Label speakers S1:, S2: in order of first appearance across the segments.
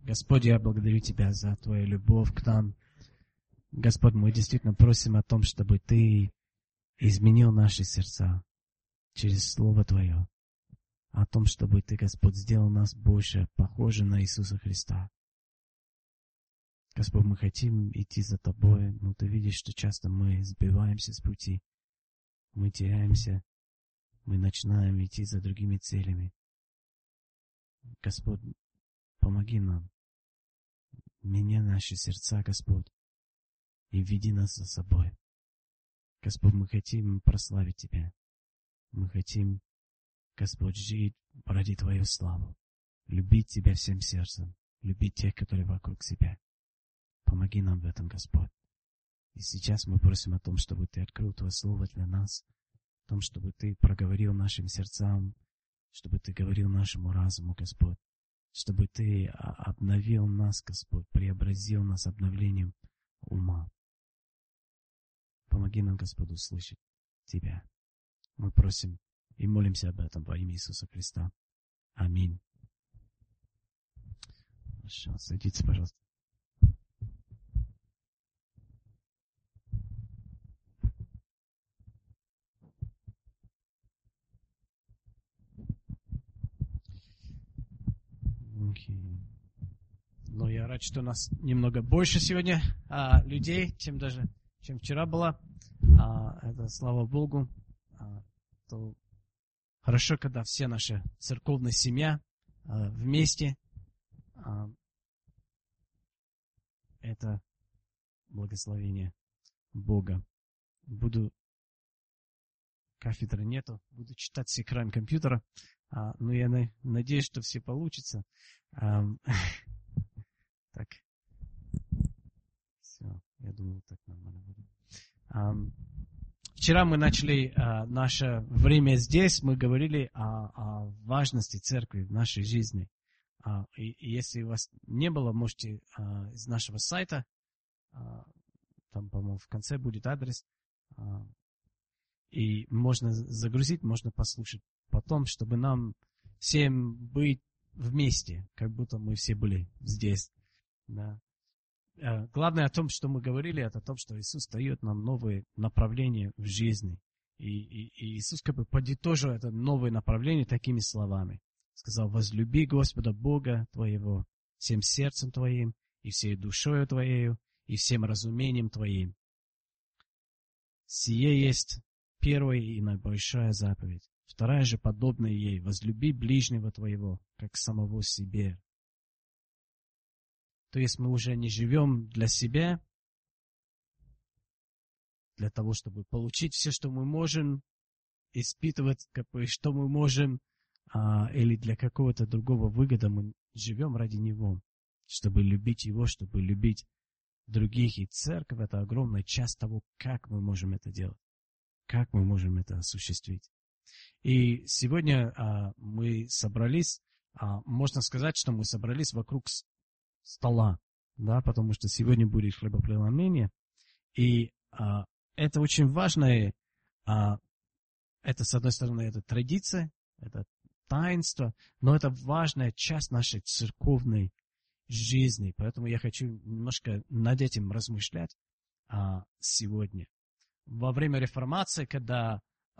S1: Господь, я благодарю Тебя за Твою любовь к нам. Господь, мы действительно просим о том, чтобы Ты изменил наши сердца через Слово Твое. О том, чтобы Ты, Господь, сделал нас больше похожи на Иисуса Христа. Господь, мы хотим идти за Тобой, но Ты видишь, что часто мы сбиваемся с пути. Мы теряемся, мы начинаем идти за другими целями. Господь, помоги нам. Меняй наши сердца, Господь, и веди нас за собой. Господь, мы хотим прославить Тебя. Мы хотим, Господь, жить ради Твою славу. Любить Тебя всем сердцем. Любить тех, которые вокруг себя. Помоги нам в этом, Господь. И сейчас мы просим о том, чтобы Ты открыл Твое Слово для нас. О том, чтобы Ты проговорил нашим сердцам. Чтобы Ты говорил нашему разуму, Господь. Чтобы Ты обновил нас, Господь. Преобразил нас обновлением ума. Помоги нам, Господь, услышать Тебя. Мы просим и молимся об этом во имя Иисуса Христа. Аминь. Хорошо, садитесь, пожалуйста. Okay. Но я рад, что у нас немного больше сегодня людей, чем вчера было. Это слава Богу. То хорошо, когда вся наша церковная семья вместе. Это благословение Бога. Кафедры нету, буду читать с экрана компьютера. Но я надеюсь, что все получится. Так. Все, я думаю, так нормально будет. Вчера мы начали наше время здесь. Мы говорили о важности церкви в нашей жизни. И если у вас не было, можете из нашего сайта, там, по-моему, в конце будет адрес, и можно загрузить, можно послушать потом, чтобы нам всем быть вместе, как будто мы все были здесь. Да. Главное о том, что мы говорили, это о том, что Иисус дает нам новые направления в жизни. И Иисус как бы подытожил это новое направление такими словами. Сказал: возлюби Господа Бога твоего всем сердцем твоим, и всей душою твоею, и всем разумением твоим. Сие есть первая и наибольшая заповедь. Вторая же подобная ей: возлюби ближнего твоего, как самого себе. То есть мы уже не живем для себя, для того, чтобы получить все, что мы можем, испытывать, что мы можем, или для какого-то другого выгода. Мы живем ради Него, чтобы любить Его, чтобы любить других. И церковь — это огромная часть того, как мы можем это делать, как мы можем это осуществить. И сегодня мы собрались, можно сказать, что мы собрались вокруг стола, да, потому что сегодня будет хлебопреломление. И это очень важное, это, с одной стороны, это традиция, это таинство, но это важная часть нашей церковной жизни. Поэтому я хочу немножко над этим размышлять сегодня. Во время реформации, когда,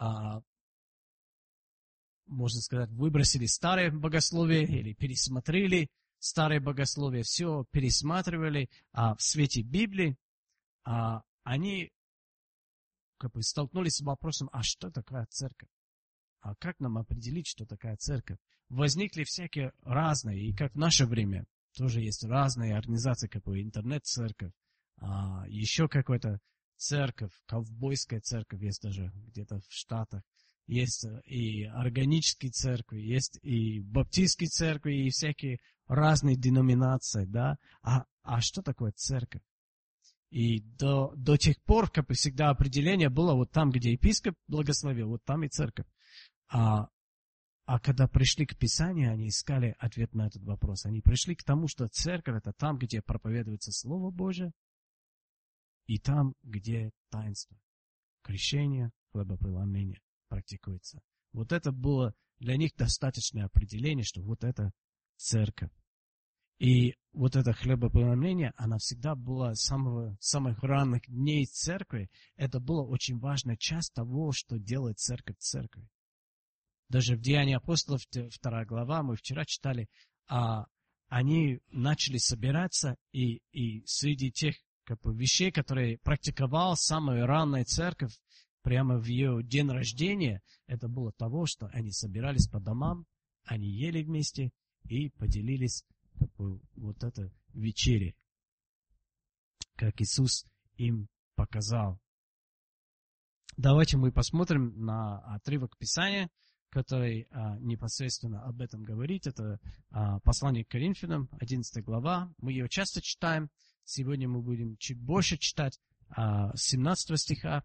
S1: можно сказать, выбросили старое богословие или пересмотрели старое богословие, все пересматривали в свете Библии, они как бы столкнулись с вопросом: а что такое церковь? А как нам определить, что такая церковь? Возникли всякие разные, и как в наше время тоже есть разные организации, как бы интернет-церковь, еще какая-то церковь, ковбойская церковь есть даже где-то в Штатах. Есть и органические церкви, есть и баптистские церкви, и всякие разные деноминации, да. А что такое церковь? И до тех пор, как бы всегда, определение было вот там, где епископ благословил, вот там и церковь. А когда пришли к Писанию, они искали ответ на этот вопрос. Они пришли к тому, что церковь — это там, где проповедуется Слово Божие, и там, где таинство, крещение, хлебопреломление практикуется. Вот это было для них достаточное определение, что вот это церковь. И вот это хлебопреломление, она всегда была с самых ранних дней церкви. Это была очень важная часть того, что делает церковь церковью. Даже в Деянии апостолов, 2 глава, мы вчера читали, они начали собираться, и среди тех вещей, которые практиковала самая ранняя церковь, прямо в ее день рождения, это было того, что они собирались по домам, они ели вместе и поделились вот это вечере, как Иисус им показал. Давайте мы посмотрим на отрывок Писания, который непосредственно об этом говорит. Это послание к Коринфянам, 11 глава. Мы ее часто читаем. Сегодня мы будем чуть больше читать 17 стиха.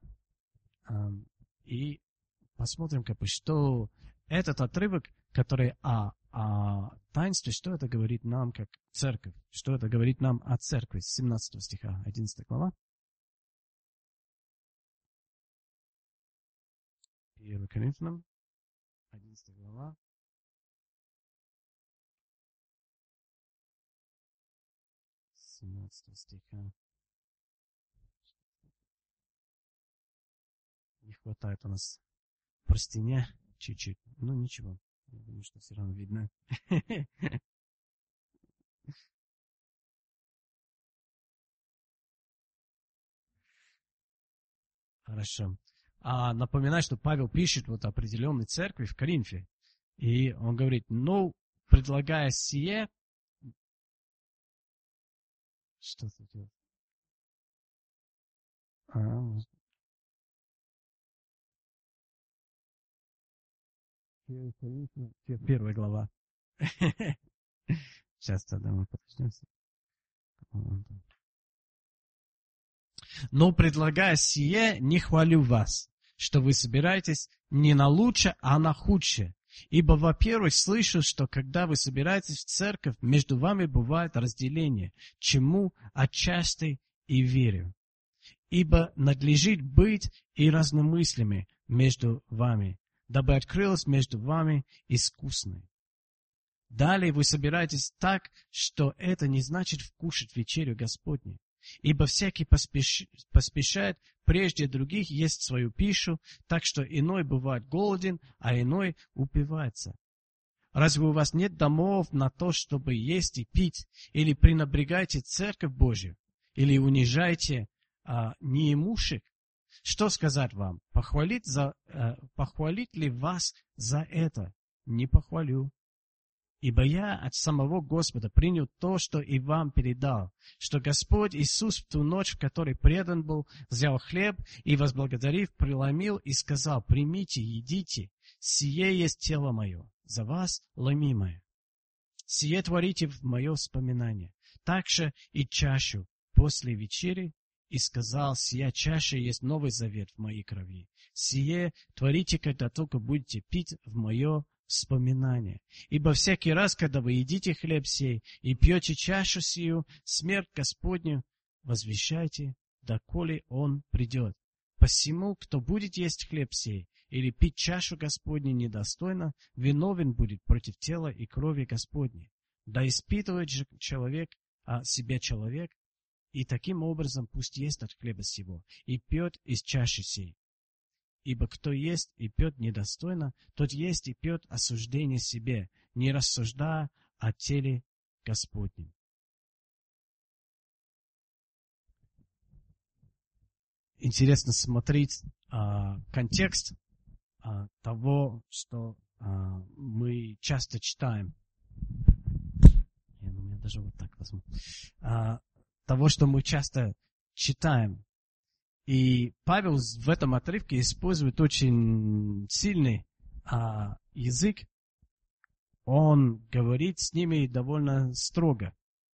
S1: И посмотрим, что этот отрывок, который о таинстве, что это говорит нам как церковь, что это говорит нам о церкви. 17 стиха, 11 глава. 1 Коринфянам, 11 глава. 17 стиха. Не хватает у нас простыня чуть-чуть. Ну, ничего. Я думаю, что все равно видно. Хорошо. Напоминаю, что Павел пишет вот определенной церкви в Коринфе. И он говорит, предлагая сие... Что это делает? Первая глава. Сейчас тогда мы подождем. Но предлагая сие, не хвалю вас, что вы собираетесь не на лучшее, а на худшее. Ибо, во-первых, слышу, что когда вы собираетесь в церковь, между вами бывает разделение, чему отчасти и верю. Ибо надлежит быть и разномыслями между вами, дабы открылось между вами искусное. Далее вы собираетесь так, что это не значит вкушать вечерю Господню. Ибо всякий поспешает прежде других есть свою пищу, так что иной бывает голоден, а иной упивается. Разве у вас нет домов на то, чтобы есть и пить? Или пренебрегаете церковь Божию? Или унижаете неимущих? Что сказать вам? Похвалить ли вас за это? Не похвалю. Ибо я от самого Господа принял то, что и вам передал, что Господь Иисус в ту ночь, в которой предан был, взял хлеб и, возблагодарив, преломил и сказал: примите, едите, сие есть тело мое, за вас ломимое. Сие творите в мое вспоминание. Также и чашу после вечери, и сказал: сия чаша есть новый завет в моей крови. Сие творите, когда только будете пить в мое вспоминание. Ибо всякий раз, когда вы едите хлеб сей и пьете чашу сию, смерть Господню возвещайте, доколе он придет. Посему, кто будет есть хлеб сей или пить чашу Господню недостойно, виновен будет против тела и крови Господней. Да испытывает же себя человек, и таким образом пусть ест от хлеба сего и пьет из чаши сей. Ибо кто ест и пьет недостойно, тот ест и пьет осуждение себе, не рассуждая о теле Господнем. Интересно смотреть контекст того, что мы часто читаем. Я даже вот так возьму. Того, что мы часто читаем. И Павел в этом отрывке использует очень сильный язык. Он говорит с ними довольно строго.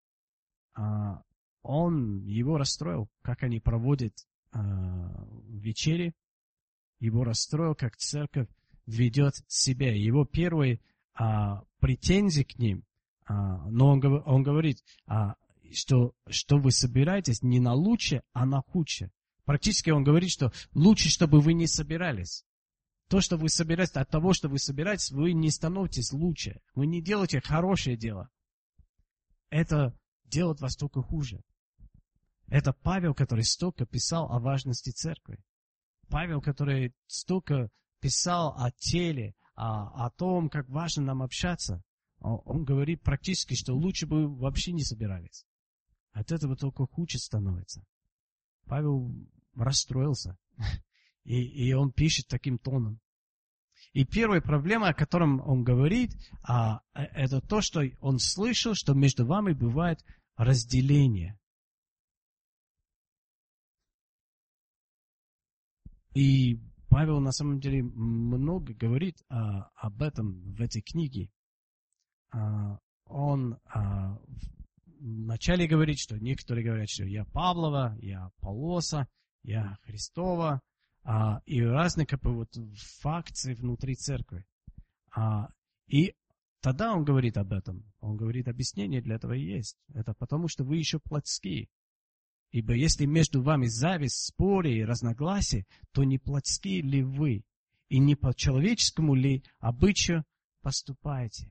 S1: Он его расстроил, как они проводят вечери. Его расстроил, как церковь ведет себя. Его первые претензии к ним. Но он говорит, что вы собираетесь не на лучшее, а на худшее. Практически он говорит, что лучше, чтобы вы не собирались. То, что вы собираетесь, от того, что вы собираетесь, вы не становитесь лучше. Вы не делаете хорошее дело. Это делать вас только хуже. Это Павел, который столько писал о важности церкви. Павел, который столько писал о теле, о том, как важно нам общаться. Он говорит практически, что лучше бы вы вообще не собирались. От этого только хуже становится. Павел расстроился. И он пишет таким тоном. И первая проблема, о котором он говорит, это то, что он слышал, что между вами бывает разделение. И Павел на самом деле много говорит об этом в этой книге. Он вначале говорит, что некоторые говорят, что я Павлова, я Аполлоса, я Христова, и разные факции внутри церкви. И тогда он говорит об этом. Он говорит, объяснение для этого есть. Это потому, что вы еще плотские. Ибо если между вами зависть, споры и разногласия, то не плотские ли вы, и не по человеческому ли обычаю поступаете?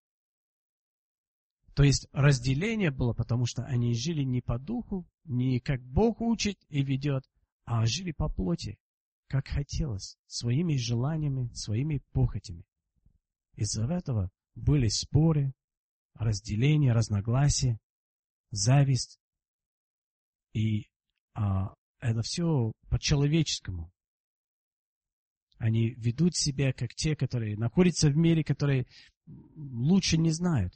S1: То есть разделение было, потому что они жили не по духу, не как Бог учит и ведет, а жили по плоти, как хотелось, своими желаниями, своими похотями. Из-за этого были споры, разделения, разногласия, зависть. И это все по-человеческому. Они ведут себя, как те, которые находятся в мире, которые лучше не знают.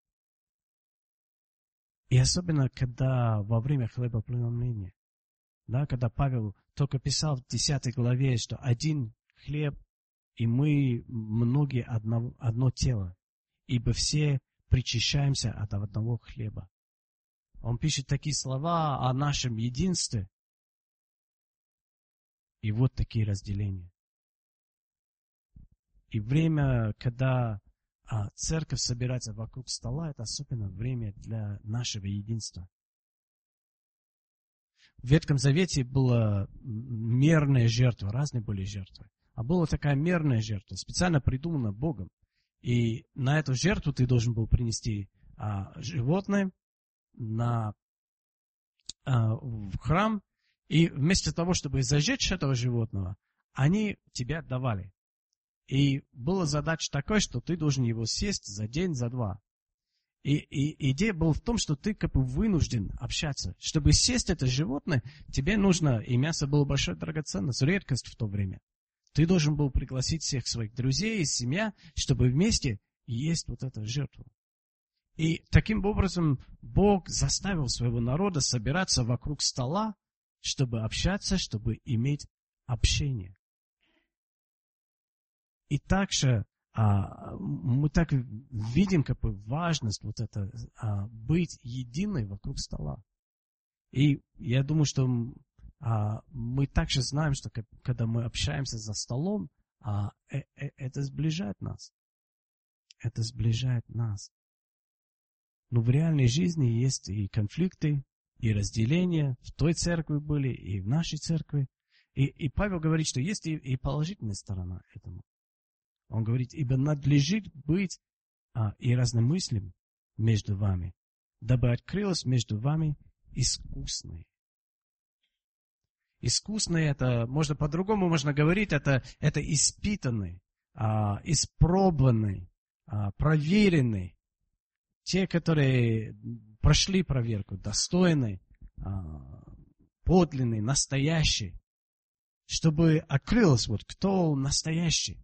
S1: И особенно, когда во время хлебопреломления, да, когда Павел только писал в 10 главе, что один хлеб, и мы многие одно тело, ибо все причащаемся от одного хлеба. Он пишет такие слова о нашем единстве. И вот такие разделения. И время, когда церковь собирается вокруг стола, это особенно время для нашего единства. В Ветхом Завете была мерная жертва, разные были жертвы. А была такая мерная жертва, специально придумана Богом. И на эту жертву ты должен был принести животное в храм. И вместо того, чтобы зажечь этого животного, они тебе отдавали. И была задача такая, что ты должен его съесть за день, за два. И идея была в том, что ты как бы вынужден общаться. Чтобы съесть это животное, тебе нужно, и мясо было большой драгоценность, редкость в то время. Ты должен был пригласить всех своих друзей и семья, чтобы вместе есть вот эту жертву. И таким образом Бог заставил своего народа собираться вокруг стола, чтобы общаться, чтобы иметь общение. И также мы так видим как бы важность вот это быть единой вокруг стола. И я думаю, что мы также знаем, что когда мы общаемся за столом, это сближает нас. Это сближает нас. Но в реальной жизни есть и конфликты, и разделения. В той церкви были, и в нашей церкви. И Павел говорит, что есть и положительная сторона этому. Он говорит, ибо надлежит быть и разномыслием между вами, дабы открылось между вами искусное. Искусное, это, можно по-другому можно говорить, это испытанный, испробованный, проверенный. Те, которые прошли проверку, достойный, подлинный, настоящий. Чтобы открылось, вот кто настоящий.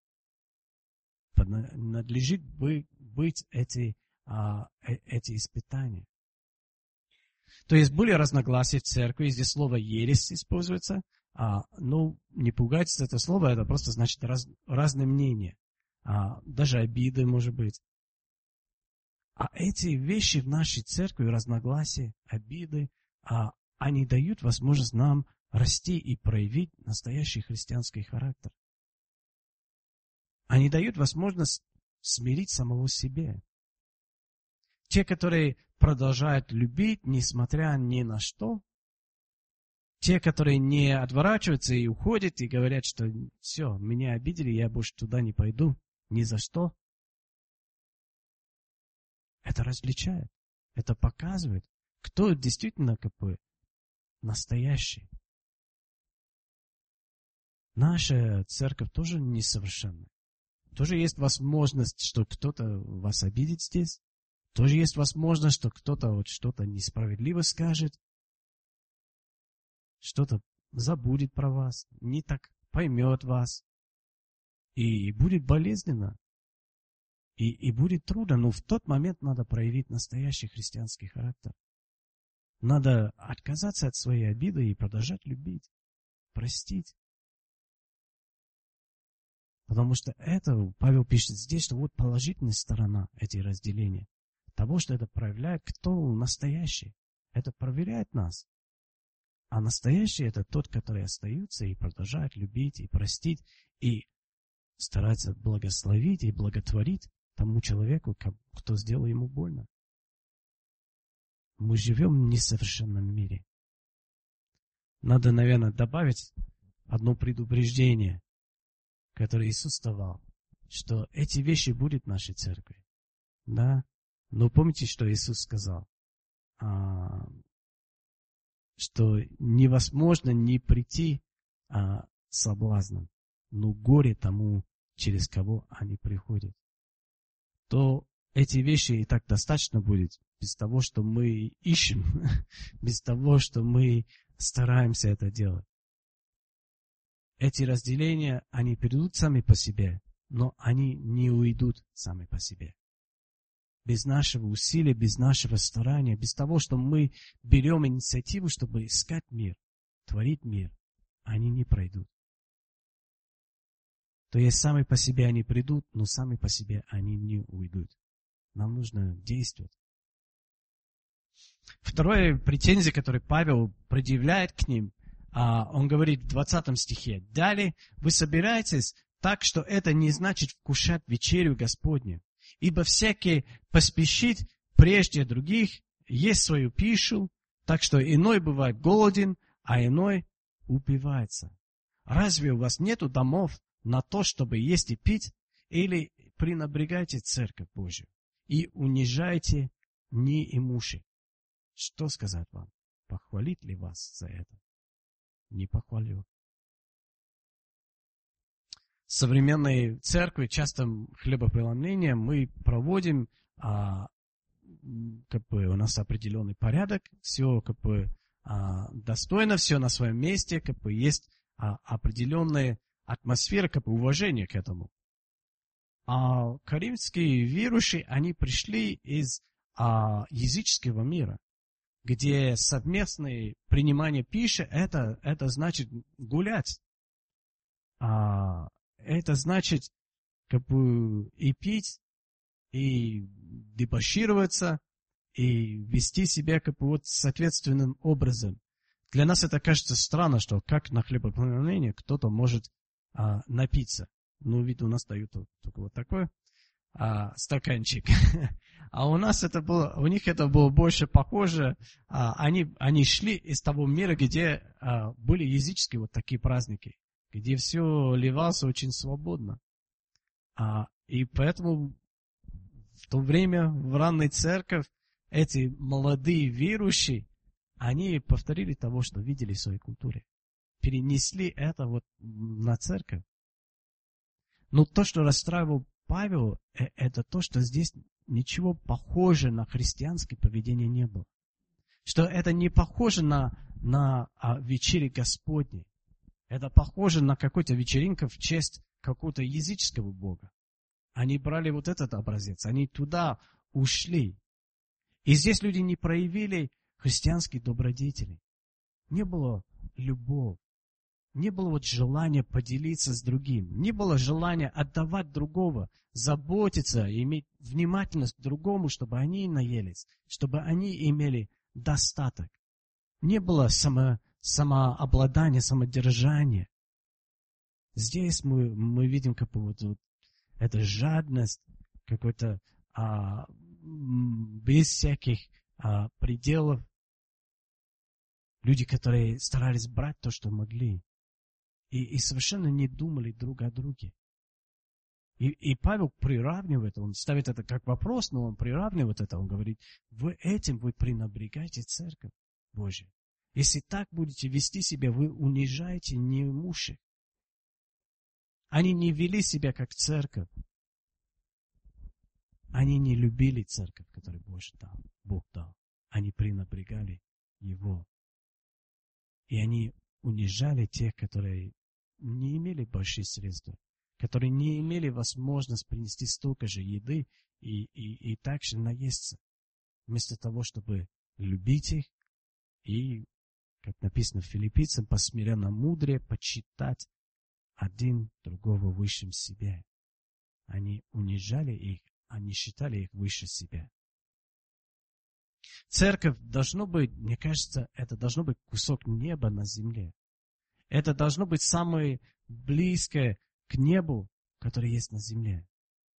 S1: Надлежит быть эти испытания. То есть были разногласия в церкви, здесь слово ересь используется, но не пугайтесь это слово, это просто значит разные мнения, даже обиды, может быть. А эти вещи в нашей церкви, разногласия, обиды, они дают возможность нам расти и проявить настоящий христианский характер. Они дают возможность смирить самого себя. Те, которые продолжают любить, несмотря ни на что. Те, которые не отворачиваются и уходят, и говорят, что все, меня обидели, я больше туда не пойду, ни за что. Это различает. Это показывает, кто действительно настоящий. Наша церковь тоже несовершенна. Тоже есть возможность, что кто-то вас обидит здесь. Тоже есть возможность, что кто-то что-то несправедливо скажет. Что-то забудет про вас, не так поймет вас. И будет болезненно. И будет трудно. Но в тот момент надо проявить настоящий христианский характер. Надо отказаться от своей обиды и продолжать любить, простить. Потому что это, Павел пишет здесь, что вот положительная сторона этих разделений. Того, что это проявляет, кто настоящий. Это проверяет нас. А настоящий это тот, который остается и продолжает любить, и простить, и старается благословить и благотворить тому человеку, кто сделал ему больно. Мы живем в несовершенном мире. Надо, наверное, добавить одно предупреждение, которое Иисус давал, что эти вещи будут в нашей церкви. Да? Но помните, что Иисус сказал? Что невозможно не прийти соблазном, но горе тому, через кого они приходят. То эти вещи и так достаточно будет, без того, что мы ищем, без того, что мы стараемся это делать. Эти разделения, они придут сами по себе, но они не уйдут сами по себе. Без нашего усилия, без нашего старания, без того, что мы берем инициативу, чтобы искать мир, творить мир, они не пройдут. То есть сами по себе они придут, но сами по себе они не уйдут. Нам нужно действовать. Вторая претензия, которую Павел предъявляет к ним, он говорит в 20 стихе. Далее, вы собираетесь так, что это не значит вкушать вечерю Господню. Ибо всякий поспешит прежде других, есть свою пищу, так что иной бывает голоден, а иной упивается. Разве у вас нету домов на то, чтобы есть и пить? Или пренебрегаете церковь Божию и унижаете неимущих? Что сказать вам? Похвалит ли вас за это? Не похвалю. В современной церкви часто хлебопреломление мы проводим, у нас определенный порядок, все достойно, все на своем месте, есть определенная атмосфера уважения к этому. А коринфские верующие, они пришли из языческого мира, где совместное принимание пищи, это значит гулять. Это значит и пить, и дебошироваться, и вести себя соответственным образом. Для нас это кажется странно, что как на хлебопреломлении кто-то может напиться. Ну, ведь у нас дают только вот такой стаканчик. А у них это было больше похоже. Они шли из того мира, где были языческие вот такие праздники, где все ливалось очень свободно. И поэтому в то время в ранней церкви эти молодые верующие, они повторили того, что видели в своей культуре. Перенесли это на церковь. Но то, что расстраивал Павел, это то, что здесь ничего похожего на христианское поведение не было. Что это не похоже на вечере Господней. Это похоже на какую-то вечеринку в честь какого-то языческого бога. Они брали вот этот образец, они туда ушли. И здесь люди не проявили христианские добродетели. Не было любовь. Не было желания поделиться с другим. Не было желания отдавать другого, заботиться, иметь внимательность к другому, чтобы они наелись, чтобы они имели достаток. Не было самообладания, самодержания. Здесь мы видим эту жадность, какой-то без всяких пределов. Люди, которые старались брать то, что могли. И совершенно не думали друг о друге. И Павел приравнивает, он ставит это как вопрос, но он приравнивает это, он говорит, этим вы пренебрегаете церковь Божию. Если так будете вести себя, вы унижаете неимущих. Они не вели себя как церковь. Они не любили церковь, которую Бог дал. Они пренебрегали Его. И они унижали тех, которые не имели большие средства, которые не имели возможность принести столько же еды и также наесться. Вместо того, чтобы любить их и, как написано в Филиппийцам, по смиренно мудрее почитать один другого выше себя. Они унижали их, они считали их выше себя. Церковь должно быть, мне кажется, это должно быть кусок неба на земле. Это должно быть самое близкое к небу, которое есть на земле.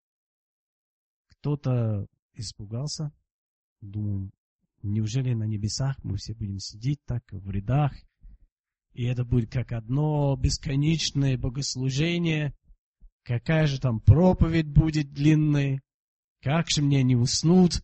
S1: Кто-то испугался, думал, неужели на небесах мы все будем сидеть так в рядах, и это будет как одно бесконечное богослужение, какая же там проповедь будет длинная, как же мне не уснуть.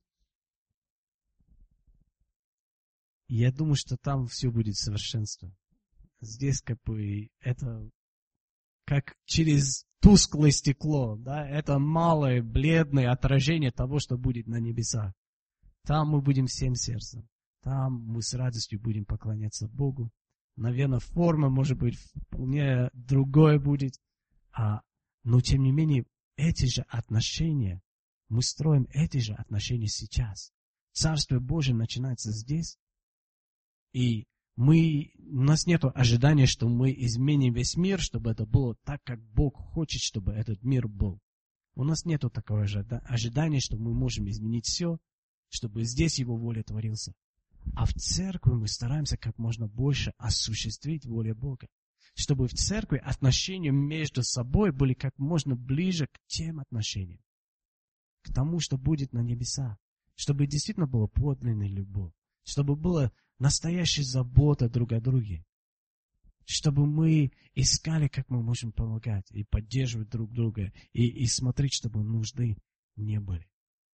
S1: Я думаю, что там все будет совершенство. Здесь как бы это как через тусклое стекло, да, это малое, бледное отражение того, что будет на небесах. Там мы будем всем сердцем, там мы с радостью будем поклоняться Богу. Наверное, форма, может быть, вполне другое будет, но тем не менее, эти же отношения, мы строим эти же отношения сейчас. Царство Божие начинается здесь, и у нас нет ожидания, что мы изменим весь мир, чтобы это было так, как Бог хочет, чтобы этот мир был. У нас нет такого ожидания, что мы можем изменить все, чтобы здесь Его воля творился. А в церкви мы стараемся как можно больше осуществить волю Бога. Чтобы в церкви отношения между собой были как можно ближе к тем отношениям. К тому, что будет на небесах. Чтобы действительно была подлинная любовь. Чтобы была настоящая забота друг о друге. Чтобы мы искали, как мы можем помогать и поддерживать друг друга. И смотреть, чтобы нужды не были.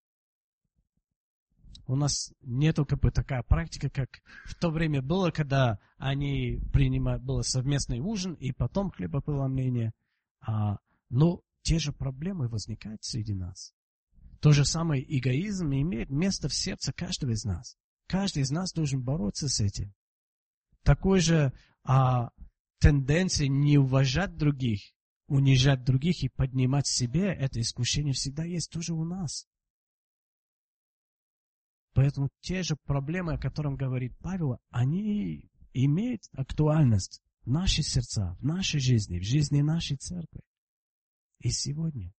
S1: У нас нету как бы такая практика, как в то время было, когда они был совместный ужин и потом хлебопреломление. Но те же проблемы возникают среди нас. То же самое эгоизм имеет место в сердце каждого из нас. Каждый из нас должен бороться с этим. Такой же тенденция не уважать других, унижать других и поднимать себе, это искушение всегда есть тоже у нас. Поэтому те же проблемы, о которых говорит Павел, они имеют актуальность в наших сердцах, в нашей жизни, в жизни нашей церкви. И сегодня.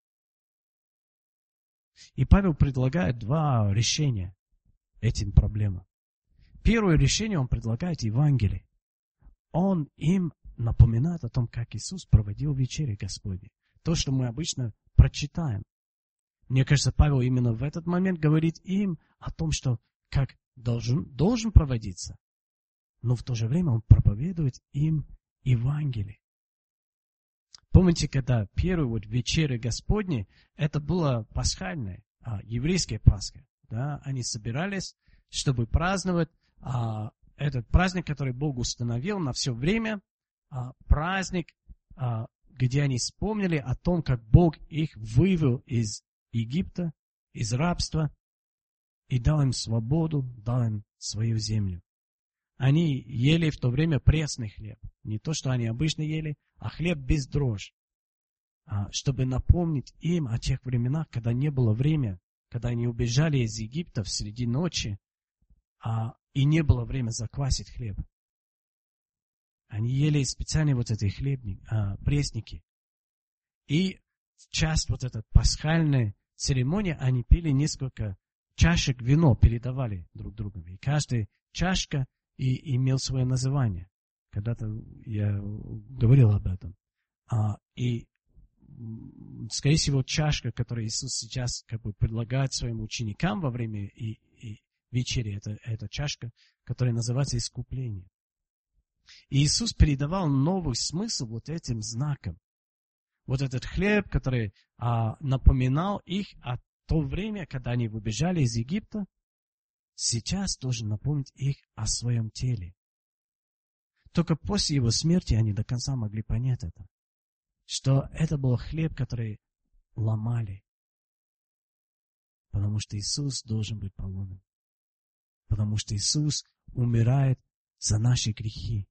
S1: И Павел предлагает два решения этим проблемам. Первое решение он предлагает Евангелие. Он им напоминает о том, как Иисус проводил вечери Господни. То, что мы обычно прочитаем. Мне кажется, Павел именно в этот момент говорит им о том, что как должен проводиться. Но в то же время он проповедует им Евангелие. Помните, когда первые вечеры Господни, это было пасхальное, еврейское Пасха. Да? Они собирались, чтобы праздновать этот праздник, который Бог установил на все время. Праздник, где они вспомнили о том, как Бог их вывел из Египта, из рабства, и дал им свободу, дал им свою землю. Они ели в то время пресный хлеб. Не то, что они обычно ели, а хлеб без дрожжи. Чтобы напомнить им о тех временах, когда не было времени, когда они убежали из Египта в среди ночи, и не было времени заквасить хлеб. Они ели специально вот эти пресники. И в часть вот этой пасхальной церемонии они пили несколько чашек вино, передавали друг другу. И каждая чашка имел свое название. Когда-то я говорил об этом. И, скорее всего, чашка, которую Иисус сейчас как бы предлагает своим ученикам во время вечери, это чашка, которая называется искупление. И Иисус передавал новый смысл вот этим знаком. Вот этот хлеб, который напоминал их о то время, когда они выбежали из Египта, сейчас должен напомнить их о своем теле. Только после его смерти они до конца могли понять это, что это был хлеб, который ломали, потому что Иисус должен быть поломан, потому что Иисус умирает за наши грехи.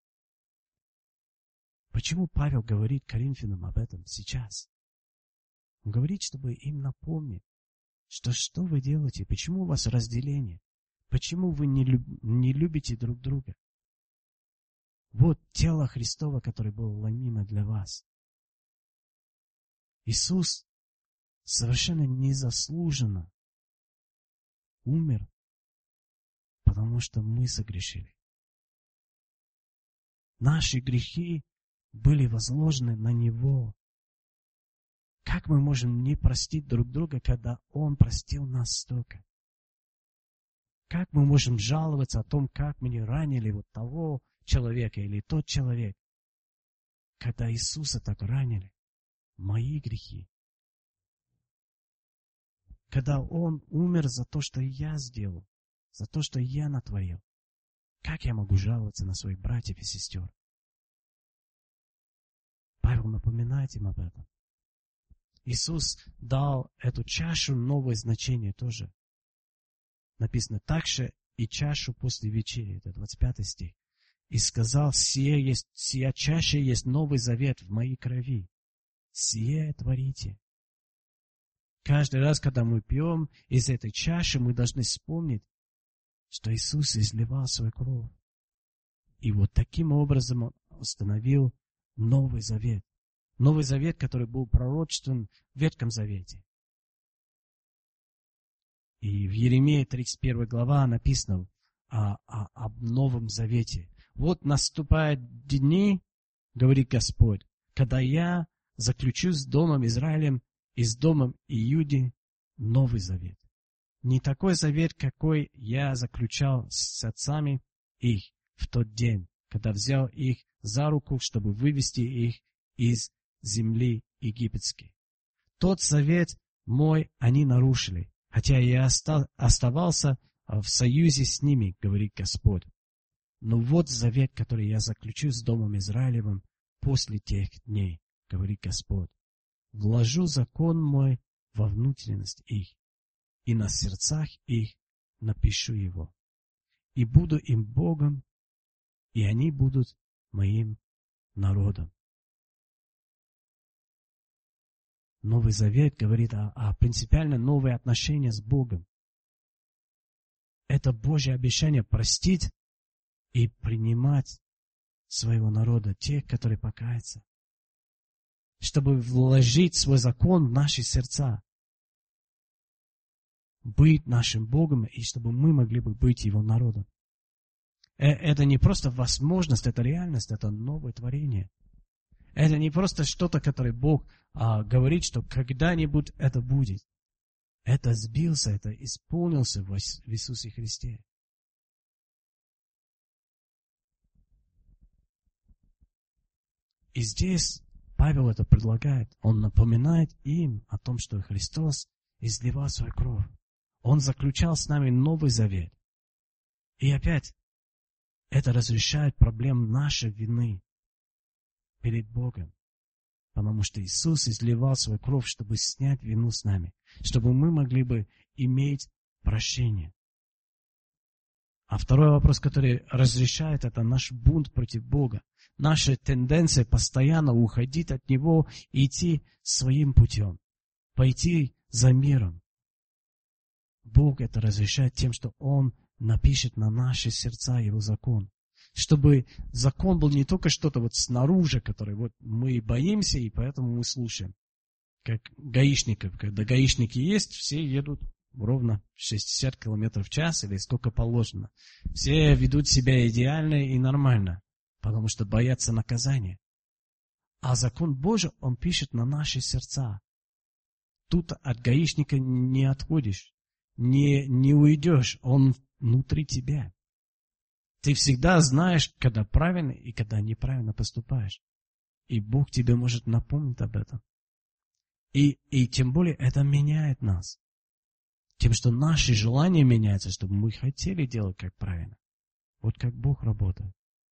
S1: Почему Павел говорит Коринфянам об этом сейчас? Он говорит, чтобы им напомнить, что вы делаете, почему у вас разделение, почему вы не любите друг друга. Вот тело Христово, которое было ломимо для вас. Иисус совершенно незаслуженно умер, потому что мы согрешили. Наши грехи были возложены на Него. Как мы можем не простить друг друга, когда Он простил нас столько? Как мы можем жаловаться о том, как мы не ранили вот того человека или тот человек, когда Иисуса так ранили? Мои грехи. Когда Он умер за то, что я сделал, за то, что я натворил. Как я могу жаловаться на своих братьев и сестер? Павел напоминает им об этом. Иисус дал эту чашу новое значение тоже. Написано, также и чашу после вечери, это 25 стих. И сказал, сия чаша есть новый завет в моей крови. Сие творите. Каждый раз, когда мы пьем из этой чаши, мы должны вспомнить, что Иисус изливал свою кровь. И вот таким образом Он установил Новый Завет. Новый Завет, который был пророчествован в Ветхом Завете. И в Иеремии 31 глава написано об Новом Завете. Вот наступают дни, говорит Господь, когда я заключу с домом Израилем и с домом Иуды Новый Завет. Не такой завет, какой я заключал с отцами их в тот день, когда взял их за руку, чтобы вывести их из земли египетской. Тот завет мой они нарушили, хотя я оставался в союзе с ними, говорит Господь. Но вот завет, который я заключу с домом Израилевым после тех дней, говорит Господь. Вложу закон мой во внутренность их, и на сердцах их напишу его. И буду им Богом, и они будут моим народом. Новый Завет говорит о принципиально новые отношения с Богом. Это Божье обещание простить и принимать своего народа, тех, которые покаятся, чтобы вложить свой закон в наши сердца, быть нашим Богом, и чтобы мы могли бы быть Его народом. Это не просто возможность, это реальность, это новое творение. Это не просто что-то, которое Бог говорит, что когда-нибудь это будет. Это сбился, это исполнился в Иисусе Христе. И здесь Павел это предлагает. Он напоминает им о том, что Христос изливал свою кровь. Он заключал с нами Новый Завет. И опять, это разрешает проблему нашей вины перед Богом. Потому что Иисус изливал свою кровь, чтобы снять вину с нами. Чтобы мы могли бы иметь прощение. А второй вопрос, который разрешает, это наш бунт против Бога. Наша тенденция постоянно уходить от Него и идти своим путем. Пойти за миром. Бог это разрешает тем, что Он напишет на наши сердца Его закон. Чтобы закон был не только что-то вот снаружи, которое вот мы боимся, и поэтому мы слушаем. Как гаишников. Когда гаишники есть, все едут ровно 60 км в час или сколько положено. Все ведут себя идеально и нормально, потому что боятся наказания. А закон Божий, Он пишет на наши сердца. Тут от гаишника не отходишь, не уйдешь, он внутри тебя. Ты всегда знаешь, когда правильно и когда неправильно поступаешь. И Бог тебе может напомнить об этом. И тем более это меняет нас. Тем, что наши желания меняются, чтобы мы хотели делать как правильно. Вот как Бог работает.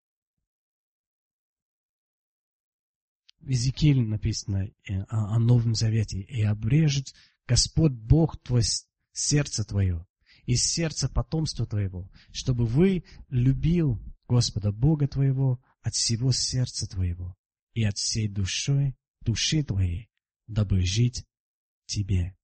S1: В Иезекииле написано о Новом Завете. «И обрежет Господь Бог сердце твое, и сердце потомства твоего, чтобы вы любил Господа Бога твоего от всего сердца твоего и от всей души твоей, дабы жить тебе».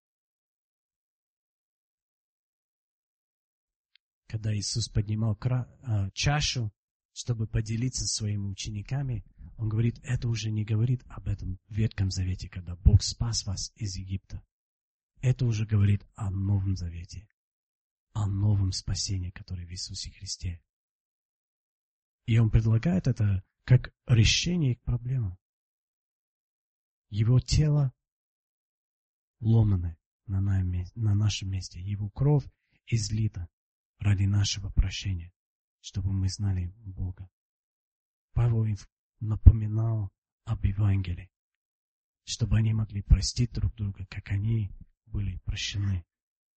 S1: Когда Иисус поднимал чашу, чтобы поделиться со своими учениками, Он говорит, это уже не говорит об этом Ветхом Завете, когда Бог спас вас из Египта. Это уже говорит о Новом Завете, о новом спасении, которое в Иисусе Христе. И Он предлагает это как решение к проблемам. Его тело ломано на нашем месте, Его кровь излита ради нашего прощения, чтобы мы знали Бога. Павел им напоминал об Евангелии, чтобы они могли простить друг друга, как они были прощены.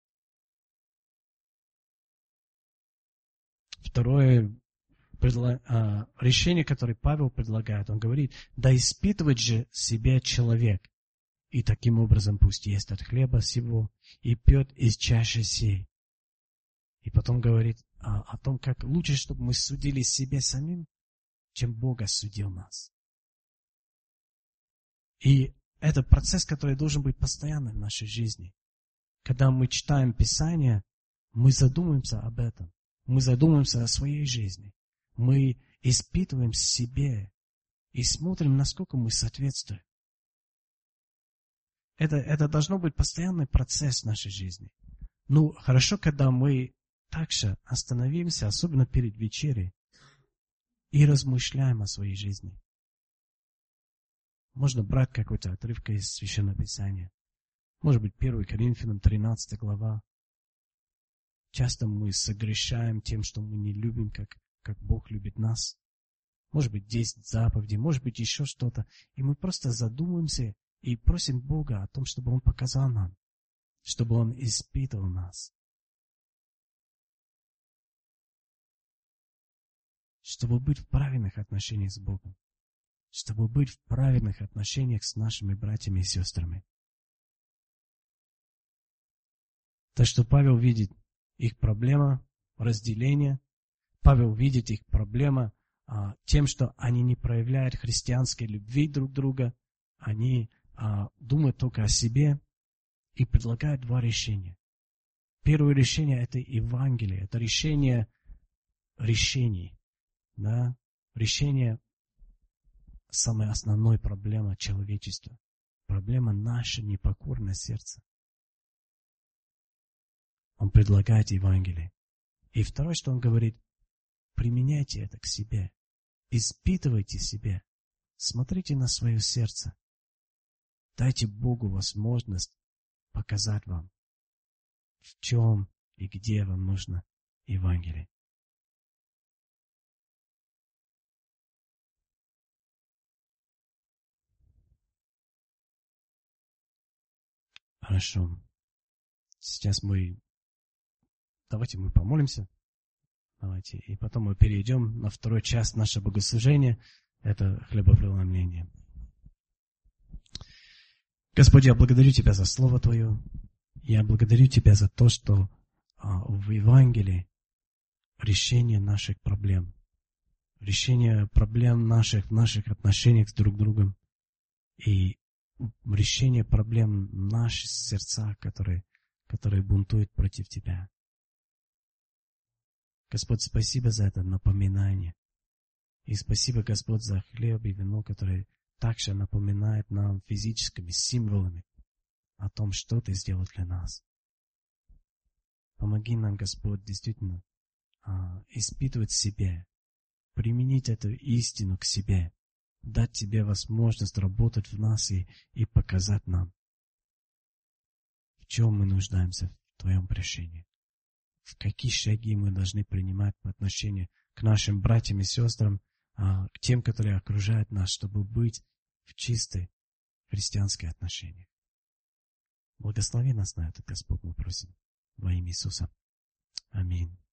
S1: Второе решение, которое Павел предлагает, он говорит, да испытывает же себя человек, и таким образом пусть ест от хлеба сего и пьет из чаши сей. И потом говорит о том, как лучше, чтобы мы судили себя самим, чем Бог осудил нас. И это процесс, который должен быть постоянным в нашей жизни. Когда мы читаем Писание, мы задумываемся об этом. Мы задумываемся о своей жизни. Мы испытываем себе и смотрим, насколько мы соответствуем. Это должно быть постоянный процесс в нашей жизни. Ну, хорошо, когда мы также остановимся, особенно перед вечерей, и размышляем о своей жизни. Можно брать какой-то отрывок из Священного Писания. Может быть, 1 Коринфянам 13 глава. Часто мы согрешаем тем, что мы не любим, как Бог любит нас. Может быть, 10 заповедей, может быть, еще что-то. И мы просто задумаемся и просим Бога о том, чтобы Он показал нам, чтобы Он испытывал нас. Чтобы быть в правильных отношениях с Богом. Чтобы быть в правильных отношениях с нашими братьями и сестрами. Так что Павел видит их проблема разделения. Павел видит их проблема тем, что они не проявляют христианской любви друг друга. Они думают только о себе и предлагают два решения. Первое решение – это Евангелие. Это решение решений. Да? Решение самой основной проблемы человечества. Проблема наше непокорное сердце. Он предлагает Евангелие. И второе, что он говорит, применяйте это к себе. Испытывайте себя. Смотрите на свое сердце. Дайте Богу возможность показать вам, в чем и где вам нужно Евангелие. Хорошо. Сейчас давайте мы помолимся. Давайте. И потом мы перейдем на второй час нашего богослужения. Это хлебопреломление. Господи, я благодарю Тебя за Слово Твое. Я благодарю Тебя за то, что в Евангелии решение наших проблем. Решение проблем в наших отношениях с друг другом. И решение проблем наших сердца, которые бунтуют против Тебя. Господь, спасибо за это напоминание. И спасибо, Господь, за хлеб и вино, которые также напоминают нам физическими символами о том, что Ты сделал для нас. Помоги нам, Господь, действительно испытывать себе, применить эту истину к себе, дать Тебе возможность работать в нас и показать нам, в чем мы нуждаемся в Твоем прощении, в какие шаги мы должны принимать по отношению к нашим братьям и сестрам, к тем, которые окружают нас, чтобы быть в чистой христианской отношении. Благослови нас на это, Господь, мы просим во имя Иисуса. Аминь.